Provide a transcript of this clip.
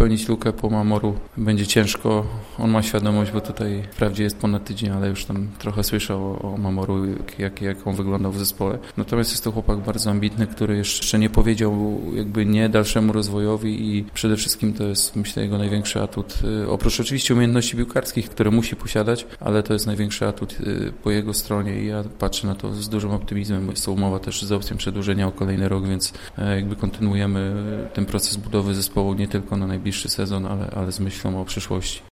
wypełnić lukę po Mamoru będzie ciężko. On ma świadomość, bo tutaj wprawdzie jest ponad tydzień, ale już tam trochę słyszał o Mamoru, jak on wyglądał w zespole. Natomiast jest to chłopak bardzo ambitny, który jeszcze nie powiedział jakby nie dalszemu rozwojowi i przede wszystkim to jest, myślę, jego największy atut. Oprócz oczywiście umiejętności piłkarskich, które musi posiadać, ale to jest największy atut po jego stronie i ja patrzę na to z dużym optymizmem. Jest to umowa też z opcją przedłużenia o kolejny rok, więc jakby kontynuujemy ten proces budowy zespołu nie tylko na najbliższy sezon, ale z myślą o przyszłości.